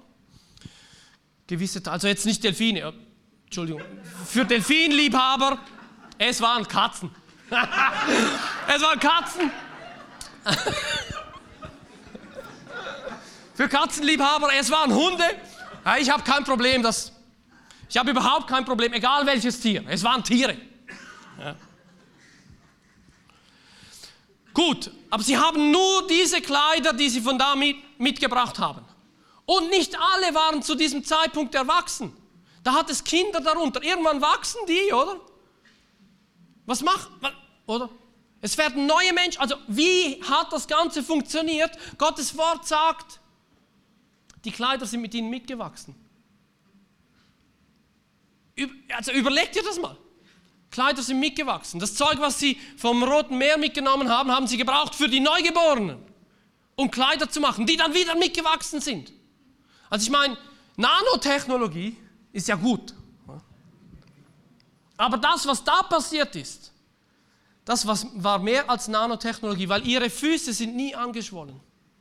Also jetzt nicht Delfine, Entschuldigung, für Delfinliebhaber, es waren Katzen. Es waren Katzen. Für Katzenliebhaber, es waren Hunde. Ja, ich habe kein Problem, ich habe überhaupt kein Problem, egal welches Tier. Es waren Tiere. Ja. Gut, aber sie haben nur diese Kleider, die sie von da mitgebracht haben. Und nicht alle waren zu diesem Zeitpunkt erwachsen. Da hat es Kinder darunter. Irgendwann wachsen die, oder? Was macht man, oder? Es werden neue Menschen. Also wie hat das Ganze funktioniert? Gottes Wort sagt, die Kleider sind mit ihnen mitgewachsen. Also überlegt ihr das mal. Kleider sind mitgewachsen. Das Zeug, was sie vom Roten Meer mitgenommen haben, haben sie gebraucht für die Neugeborenen, um Kleider zu machen, die dann wieder mitgewachsen sind. Also ich meine, Nanotechnologie ist ja gut. Aber das, was da passiert ist, das war mehr als Nanotechnologie, weil ihre Füße sind nie angeschwollen.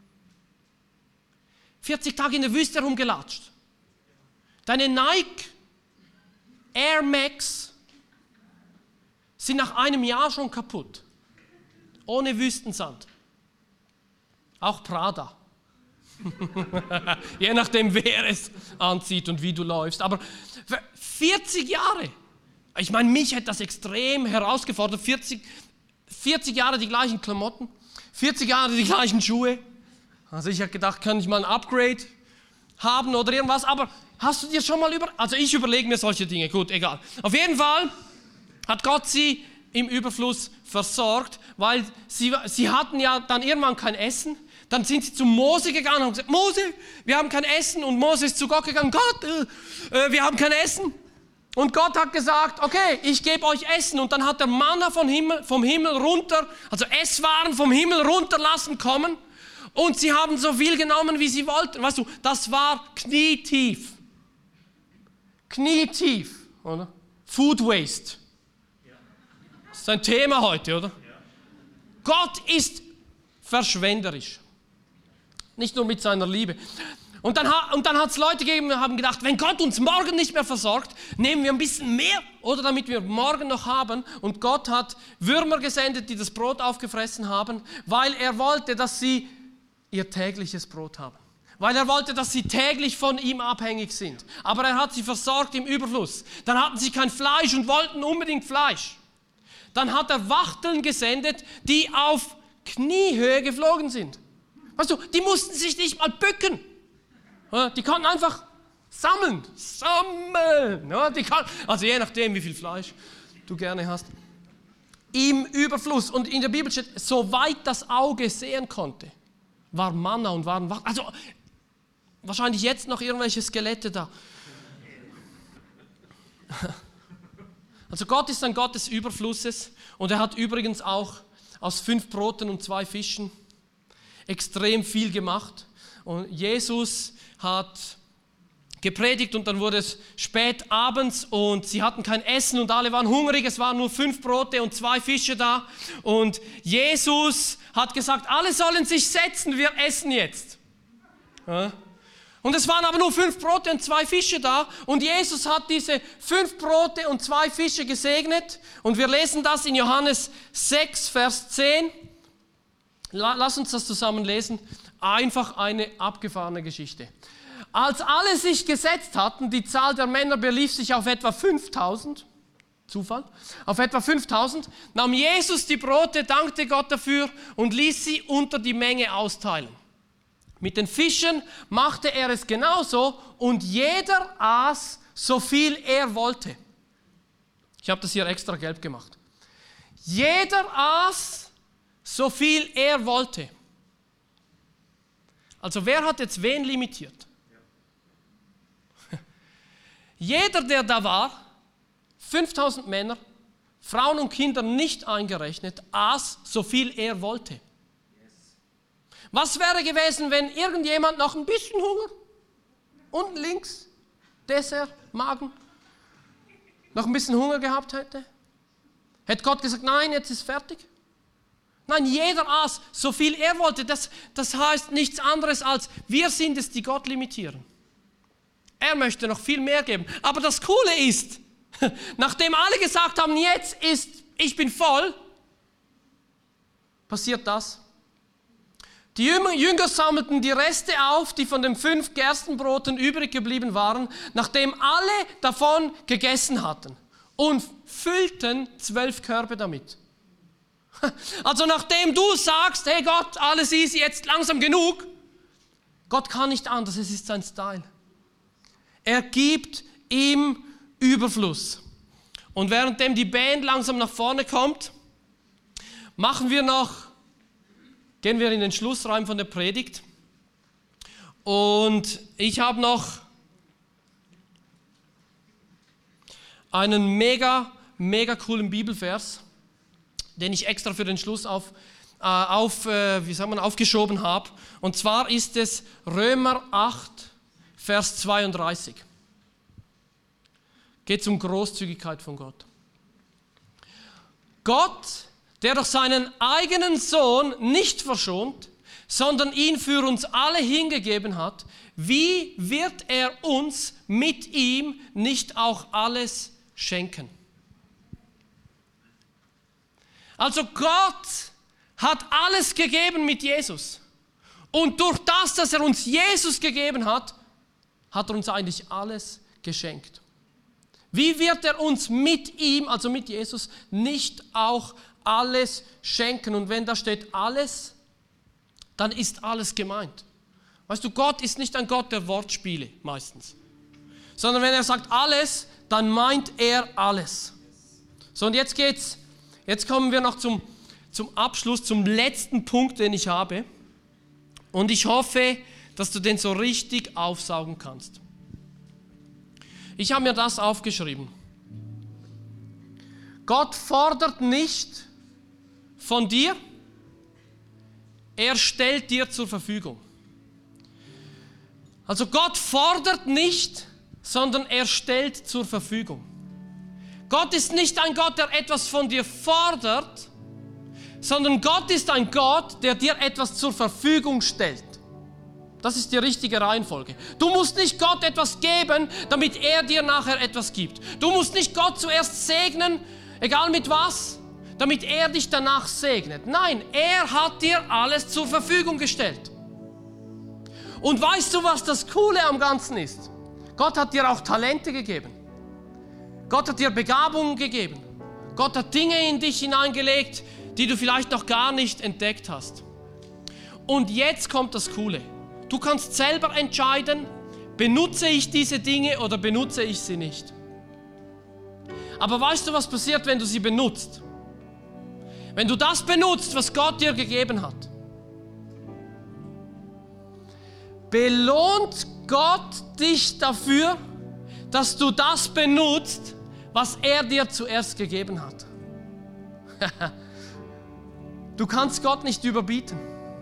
40 Tage in der Wüste rumgelatscht. Deine Nike Air Max sind nach einem Jahr schon kaputt. Ohne Wüstensand. Auch Prada. Je nachdem, wer es anzieht und wie du läufst. Aber 40 Jahre. Ich meine, mich hätte das extrem herausgefordert. 40 Jahre die gleichen Klamotten. 40 Jahre die gleichen Schuhe. Also ich habe gedacht, kann ich mal ein Upgrade haben oder irgendwas. Aber hast du dir schon mal also ich überlege mir solche Dinge. Gut, egal. Auf jeden Fall hat Gott sie im Überfluss versorgt, weil sie hatten ja dann irgendwann kein Essen. Dann sind sie zu Mose gegangen und haben gesagt, Mose, wir haben kein Essen. Und Mose ist zu Gott gegangen, Gott, wir haben kein Essen. Und Gott hat gesagt, okay, ich gebe euch Essen. Und dann hat der Manna vom Himmel runter, also Esswaren vom Himmel runter lassen kommen. Und sie haben so viel genommen, wie sie wollten. Weißt du, das war knietief. Knietief, oder? Food Waste. Das ist ein Thema heute, oder? Gott ist verschwenderisch. Nicht nur mit seiner Liebe. Und dann hat es Leute gegeben, die haben gedacht, wenn Gott uns morgen nicht mehr versorgt, nehmen wir ein bisschen mehr, oder damit wir morgen noch haben. Und Gott hat Würmer gesendet, die das Brot aufgefressen haben, weil er wollte, dass sie ihr tägliches Brot haben. Weil er wollte, dass sie täglich von ihm abhängig sind. Aber er hat sie versorgt im Überfluss. Dann hatten sie kein Fleisch und wollten unbedingt Fleisch. Dann hat er Wachteln gesendet, die auf Kniehöhe geflogen sind. Weißt du, die mussten sich nicht mal bücken. Die konnten einfach sammeln. Also je nachdem, wie viel Fleisch du gerne hast. Im Überfluss. Und in der Bibel steht, soweit das Auge sehen konnte, war Manna und waren Wachteln. Also wahrscheinlich jetzt noch irgendwelche Skelette da. Also Gott ist ein Gott des Überflusses. Und er hat übrigens auch aus 5 Broten und 2 Fischen extrem viel gemacht. Und Jesus hat gepredigt und dann wurde es spät abends und sie hatten kein Essen und alle waren hungrig. Es waren nur 5 Brote und 2 Fische da. Und Jesus hat gesagt, alle sollen sich setzen, wir essen jetzt. Ja. Und es waren aber nur 5 Brote und 2 Fische da. Und Jesus hat diese 5 Brote und 2 Fische gesegnet. Und wir lesen das in Johannes 6, Vers 10. Lass uns das zusammen lesen. Einfach eine abgefahrene Geschichte. Als alle sich gesetzt hatten, die Zahl der Männer belief sich auf etwa 5000. Zufall. Auf etwa 5000 nahm Jesus die Brote, dankte Gott dafür und ließ sie unter die Menge austeilen. Mit den Fischen machte er es genauso und jeder aß, so viel er wollte. Ich habe das hier extra gelb gemacht. Jeder aß, so viel er wollte. Also wer hat jetzt wen limitiert? Jeder, der da war, 5000 Männer, Frauen und Kinder nicht eingerechnet, aß, so viel er wollte. Was wäre gewesen, wenn irgendjemand noch ein bisschen Hunger, unten links, Dessert, Magen, noch ein bisschen Hunger gehabt hätte? Hätte Gott gesagt, nein, jetzt ist fertig? Nein, jeder aß, so viel er wollte. Das heißt nichts anderes als, wir sind es, die Gott limitieren. Er möchte noch viel mehr geben. Aber das Coole ist, nachdem alle gesagt haben, ich bin voll, passiert das. Die Jünger sammelten die Reste auf, die von den 5 Gerstenbroten übrig geblieben waren, nachdem alle davon gegessen hatten, und füllten 12 Körbe damit. Also nachdem du sagst, hey Gott, alles easy, jetzt langsam genug, Gott kann nicht anders, es ist sein Style. Er gibt im Überfluss. Und währenddem die Band langsam nach vorne kommt, gehen wir in den Schlussraum von der Predigt. Und ich habe noch einen mega coolen Bibelvers, den ich extra für den Schluss aufgeschoben habe. Und zwar ist es Römer 8, Vers 32. Geht um Großzügigkeit von Gott. Gott, der durch seinen eigenen Sohn nicht verschont, sondern ihn für uns alle hingegeben hat, wie wird er uns mit ihm nicht auch alles schenken? Also Gott hat alles gegeben mit Jesus. Und durch das, dass er uns Jesus gegeben hat, hat er uns eigentlich alles geschenkt. Wie wird er uns mit ihm, also mit Jesus, nicht auch alles schenken? Und wenn da steht alles, dann ist alles gemeint. Weißt du, Gott ist nicht ein Gott der Wortspiele meistens. Sondern wenn er sagt alles, dann meint er alles. So, und jetzt kommen wir noch zum Abschluss, zum letzten Punkt, den ich habe. Und ich hoffe, dass du den so richtig aufsaugen kannst. Ich habe mir das aufgeschrieben. Gott fordert nicht von dir, er stellt dir zur Verfügung. Also Gott fordert nicht, sondern er stellt zur Verfügung. Gott ist nicht ein Gott, der etwas von dir fordert, sondern Gott ist ein Gott, der dir etwas zur Verfügung stellt. Das ist die richtige Reihenfolge. Du musst nicht Gott etwas geben, damit er dir nachher etwas gibt. Du musst nicht Gott zuerst segnen, egal mit was, damit er dich danach segnet. Nein, er hat dir alles zur Verfügung gestellt. Und weißt du, was das Coole am Ganzen ist? Gott hat dir auch Talente gegeben. Gott hat dir Begabungen gegeben. Gott hat Dinge in dich hineingelegt, die du vielleicht noch gar nicht entdeckt hast. Und jetzt kommt das Coole. Du kannst selber entscheiden, benutze ich diese Dinge oder benutze ich sie nicht. Aber weißt du, was passiert, wenn du sie benutzt? Wenn du das benutzt, was Gott dir gegeben hat, belohnt Gott dich dafür, dass du das benutzt, was er dir zuerst gegeben hat. Du kannst Gott nicht überbieten.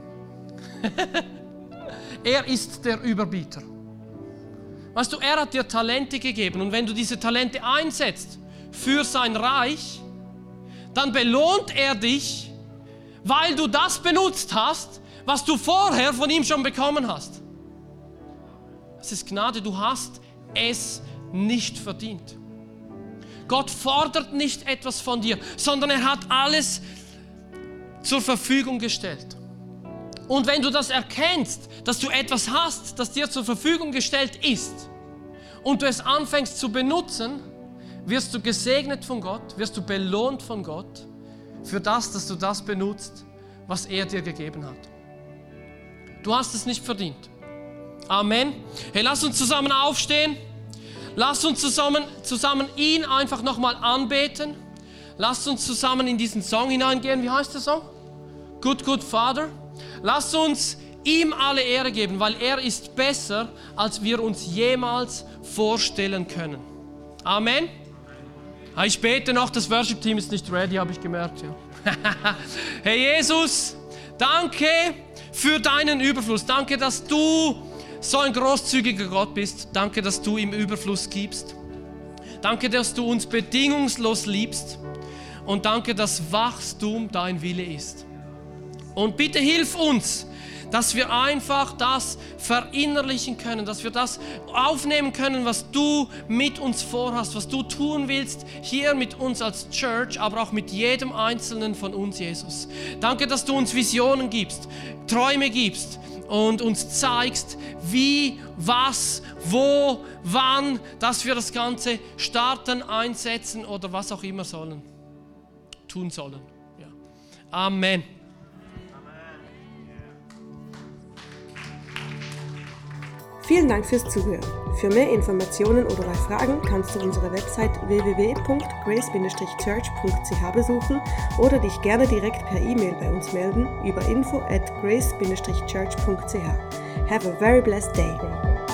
Er ist der Überbieter. Weißt du, er hat dir Talente gegeben und wenn du diese Talente einsetzt für sein Reich, dann belohnt er dich, weil du das benutzt hast, was du vorher von ihm schon bekommen hast. Es ist Gnade, du hast es nicht verdient. Gott fordert nicht etwas von dir, sondern er hat alles zur Verfügung gestellt. Und wenn du das erkennst, dass du etwas hast, das dir zur Verfügung gestellt ist und du es anfängst zu benutzen, wirst du gesegnet von Gott, wirst du belohnt von Gott für das, dass du das benutzt, was er dir gegeben hat. Du hast es nicht verdient. Amen. Hey, lass uns zusammen aufstehen. Lass uns zusammen ihn einfach nochmal anbeten. lasst uns zusammen in diesen Song hineingehen. Wie heißt der Song? Good, Good Father. Lasst uns ihm alle Ehre geben, weil er ist besser, als wir uns jemals vorstellen können. Amen. Ich bete noch, das Worship-Team ist nicht ready, habe ich gemerkt. Ja. Herr Jesus, danke für deinen Überfluss. Danke, dass du so ein großzügiger Gott bist. Danke, dass du im Überfluss gibst. Danke, dass du uns bedingungslos liebst. Und danke, dass Wachstum dein Wille ist. Und bitte hilf uns, dass wir einfach das verinnerlichen können, dass wir das aufnehmen können, was du mit uns vorhast, was du tun willst, hier mit uns als Church, aber auch mit jedem Einzelnen von uns, Jesus. Danke, dass du uns Visionen gibst, Träume gibst und uns zeigst, wie, was, wo, wann, dass wir das Ganze starten, einsetzen oder was auch immer tun sollen. Ja. Amen. Vielen Dank fürs Zuhören. Für mehr Informationen oder bei Fragen kannst du unsere Website www.grace-church.ch besuchen oder dich gerne direkt per E-Mail bei uns melden über info@grace-church.ch. Have a very blessed day.